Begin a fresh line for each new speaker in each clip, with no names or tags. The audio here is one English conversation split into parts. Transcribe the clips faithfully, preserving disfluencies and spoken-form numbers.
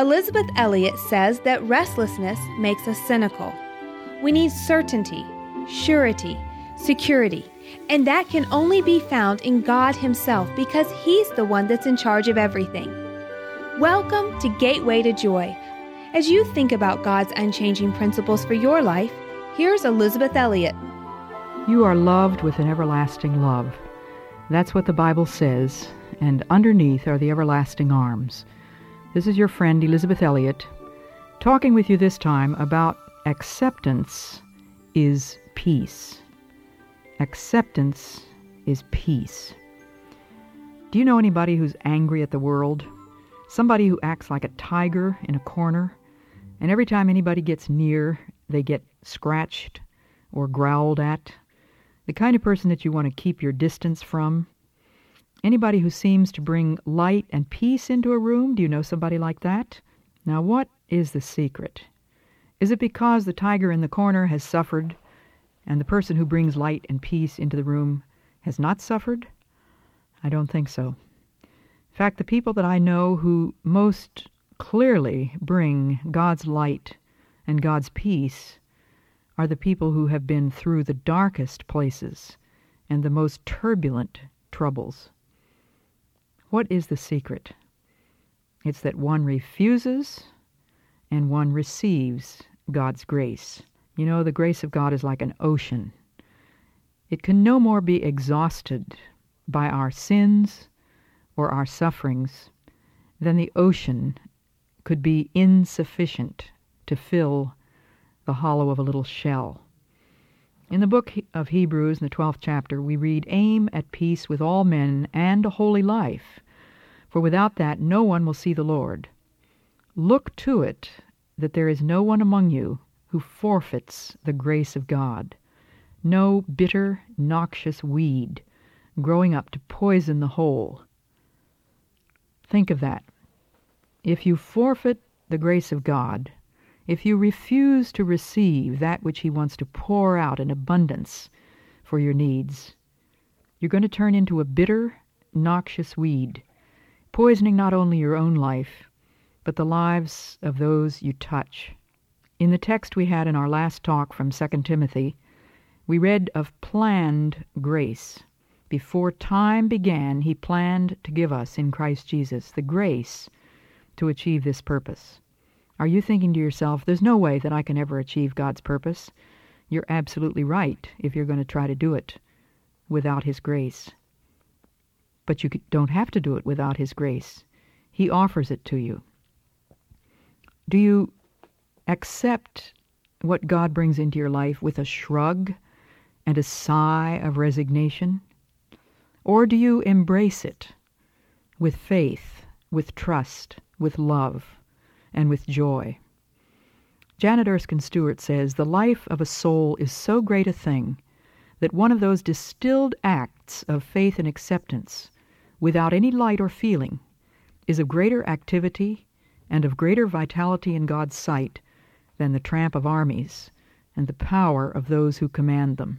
Elizabeth Elliot says that restlessness makes us cynical. We need certainty, surety, security, and that can only be found in God Himself because He's the one that's in charge of everything. Welcome to Gateway to Joy. As you think about God's unchanging principles for your life, here's Elizabeth Elliot.
You are loved with an everlasting love. That's what the Bible says, and underneath are the everlasting arms. This is your friend Elizabeth Elliot, talking with you this time about acceptance is peace. Acceptance is peace. Do you know anybody who's angry at the world? Somebody who acts like a tiger in a corner, and every time anybody gets near, they get scratched or growled at? The kind of person that you want to keep your distance from? Anybody who seems to bring light and peace into a room? Do you know somebody like that? Now, what is the secret? Is it because the tiger in the corner has suffered and the person who brings light and peace into the room has not suffered? I don't think so. In fact, the people that I know who most clearly bring God's light and God's peace are the people who have been through the darkest places and the most turbulent troubles. What is the secret? It's that one refuses and one receives God's grace. You know, the grace of God is like an ocean. It can no more be exhausted by our sins or our sufferings than the ocean could be insufficient to fill the hollow of a little shell. In the book of Hebrews, in the twelfth chapter, we read, "Aim at peace with all men and a holy life, for without that no one will see the Lord. Look to it that there is no one among you who forfeits the grace of God, no bitter, noxious weed growing up to poison the whole." Think of that. If you forfeit the grace of God, if you refuse to receive that which He wants to pour out in abundance for your needs, you're going to turn into a bitter, noxious weed, poisoning not only your own life, but the lives of those you touch. In the text we had in our last talk from Second Timothy, we read of planned grace. Before time began, He planned to give us in Christ Jesus the grace to achieve this purpose. Are you thinking to yourself, there's no way that I can ever achieve God's purpose? You're absolutely right if you're going to try to do it without His grace. But you don't have to do it without His grace. He offers it to you. Do you accept what God brings into your life with a shrug and a sigh of resignation? Or do you embrace it with faith, with trust, with love, and with joy? Janet Erskine Stewart says, "The life of a soul is so great a thing that one of those distilled acts of faith and acceptance, without any light or feeling, is of greater activity and of greater vitality in God's sight than the tramp of armies and the power of those who command them."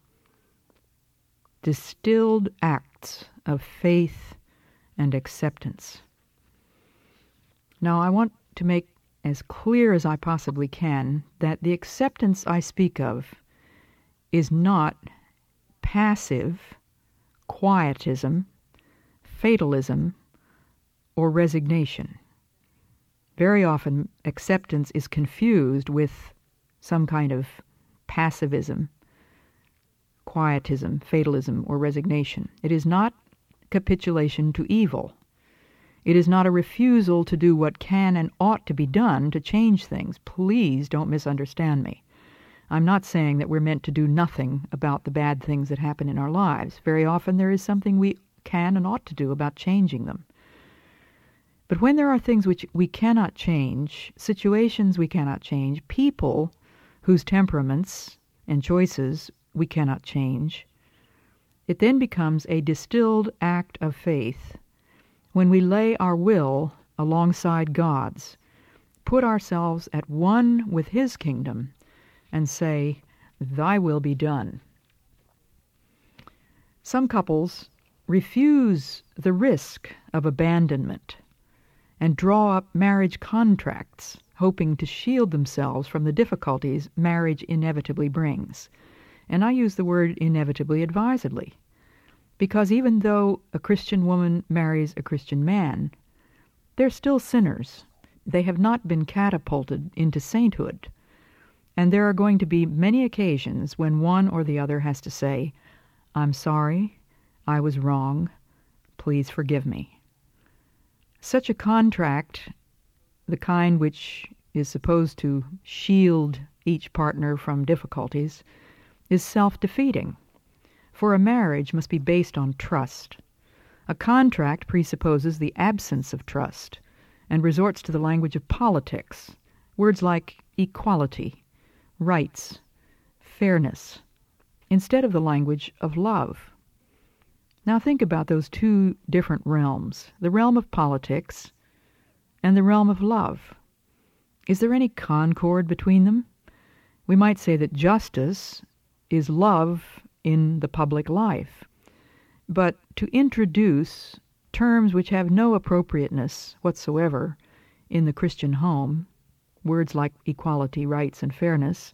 Distilled acts of faith and acceptance. Now, I want to make as clear as I possibly can that the acceptance I speak of is not passive quietism, fatalism, or resignation. Very often, acceptance is confused with some kind of passivism, quietism, fatalism, or resignation. It is not capitulation to evil. It is not a refusal to do what can and ought to be done to change things. Please don't misunderstand me. I'm not saying that we're meant to do nothing about the bad things that happen in our lives. Very often there is something we can and ought to do about changing them. But when there are things which we cannot change, situations we cannot change, people whose temperaments and choices we cannot change, it then becomes a distilled act of faith when we lay our will alongside God's, put ourselves at one with His kingdom, and say, "Thy will be done." Some couples refuse the risk of abandonment and draw up marriage contracts, hoping to shield themselves from the difficulties marriage inevitably brings. And I use the word inevitably advisedly, because even though a Christian woman marries a Christian man, they're still sinners. They have not been catapulted into sainthood. And there are going to be many occasions when one or the other has to say, "I'm sorry, I was wrong, please forgive me." Such a contract, the kind which is supposed to shield each partner from difficulties, is self-defeating. For a marriage must be based on trust. A contract presupposes the absence of trust and resorts to the language of politics, words like equality, rights, fairness, instead of the language of love. Now think about those two different realms, the realm of politics and the realm of love. Is there any concord between them? We might say that justice is love in the public life. But to introduce terms which have no appropriateness whatsoever in the Christian home, words like equality, rights, and fairness,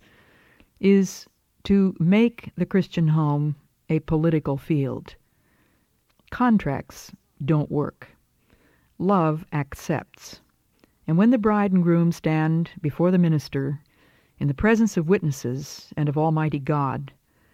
is to make the Christian home a political field. Contracts don't work. Love accepts. And when the bride and groom stand before the minister in the presence of witnesses and of Almighty God,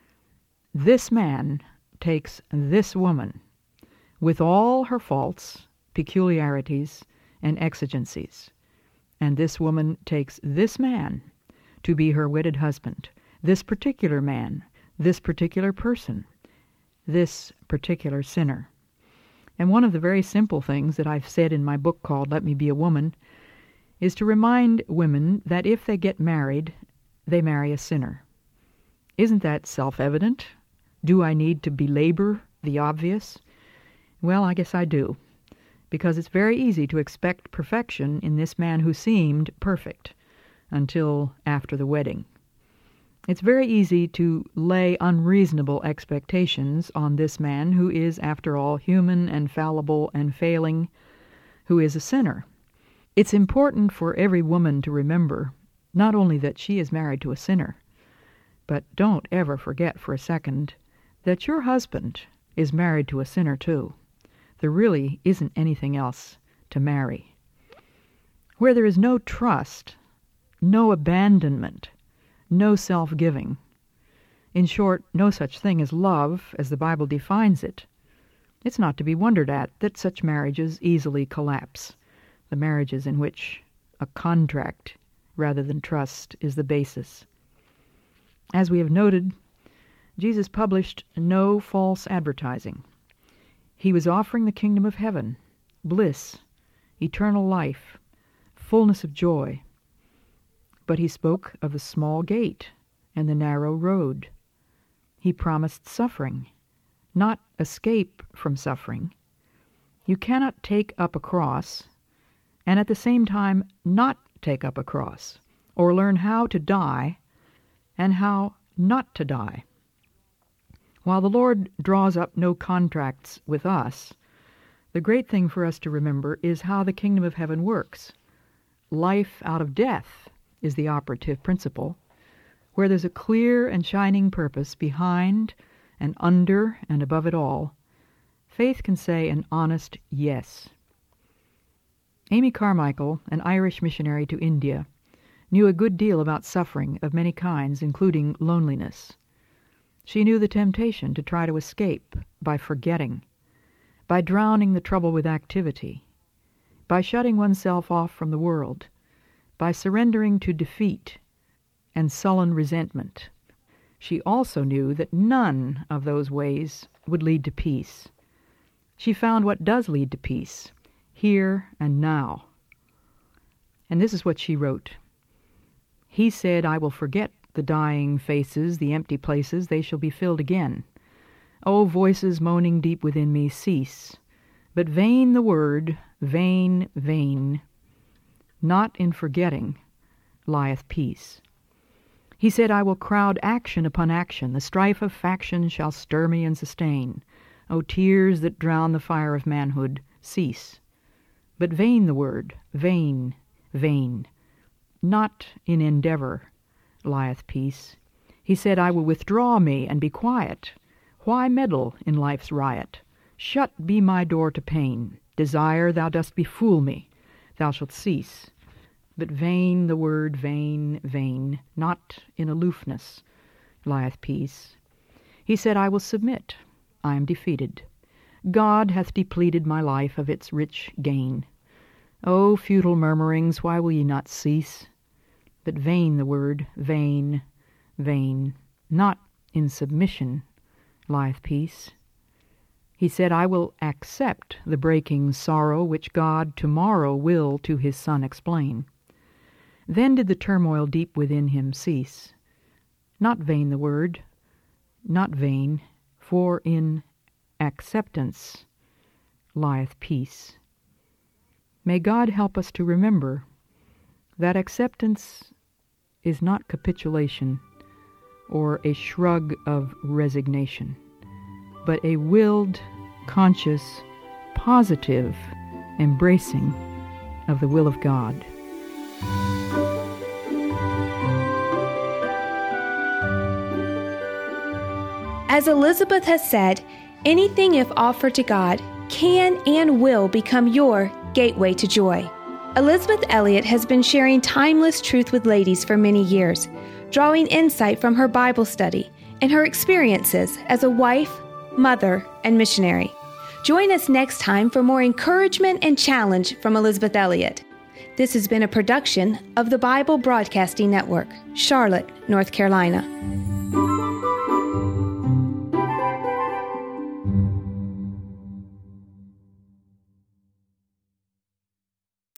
this man takes this woman with all her faults, peculiarities, and exigencies. And this woman takes this man to be her wedded husband, this particular man, this particular person, this particular sinner. And one of the very simple things that I've said in my book called Let Me Be a Woman is to remind women that if they get married, they marry a sinner. Isn't that self-evident? Do I need to belabor the obvious? Well, I guess I do, because it's very easy to expect perfection in this man who seemed perfect until after the wedding. It's very easy to lay unreasonable expectations on this man who is, after all, human and fallible and failing, who is a sinner. It's important for every woman to remember not only that she is married to a sinner, but don't ever forget for a second that your husband is married to a sinner too. There really isn't anything else to marry. Where there is no trust, no abandonment, no self-giving, in short, no such thing as love as the Bible defines it, it's not to be wondered at that such marriages easily collapse, the marriages in which a contract rather than trust is the basis. As we have noted, Jesus published no false advertising. He was offering the kingdom of heaven, bliss, eternal life, fullness of joy. But he spoke of the small gate and the narrow road. He promised suffering, not escape from suffering. You cannot take up a cross and at the same time not take up a cross, or learn how to die and how not to die. While the Lord draws up no contracts with us, the great thing for us to remember is how the kingdom of heaven works. Life out of death is the operative principle, where there's a clear and shining purpose behind and under and above it all. Faith can say an honest yes. Amy Carmichael, an Irish missionary to India, knew a good deal about suffering of many kinds, including loneliness. She knew the temptation to try to escape by forgetting, by drowning the trouble with activity, by shutting oneself off from the world, by surrendering to defeat and sullen resentment. She also knew that none of those ways would lead to peace. She found what does lead to peace, here and now. And this is what she wrote. He said, "I will forget the dying faces, the empty places, they shall be filled again. O voices moaning deep within me, cease. But vain the word, vain, vain. Not in forgetting lieth peace." He said, "I will crowd action upon action. The strife of faction shall stir me and sustain. O tears that drown the fire of manhood, cease. But vain the word, vain, vain. Not in endeavor lieth peace. He said, I will withdraw me and be quiet. Why meddle in life's riot? Shut be my door to pain. Desire, thou dost befool me. Thou shalt cease. But vain the word, vain, vain. Not in aloofness lieth peace. He said, I will submit. I am defeated. God hath depleted my life of its rich gain. O futile murmurings, why will ye not cease? But vain the word, vain, vain. Not in submission lieth peace. He said, I will accept the breaking sorrow which God tomorrow will to his Son explain. Then did the turmoil deep within him cease. Not vain the word, not vain, for in acceptance lieth peace. May God help us to remember that acceptance is not capitulation or a shrug of resignation, but a willed, conscious, positive embracing of the will of God.
As Elizabeth has said, anything if offered to God can and will become your gateway to joy. Elizabeth Elliot has been sharing timeless truth with ladies for many years, drawing insight from her Bible study and her experiences as a wife, mother, and missionary. Join us next time for more encouragement and challenge from Elizabeth Elliot. This has been a production of the Bible Broadcasting Network, Charlotte, North Carolina.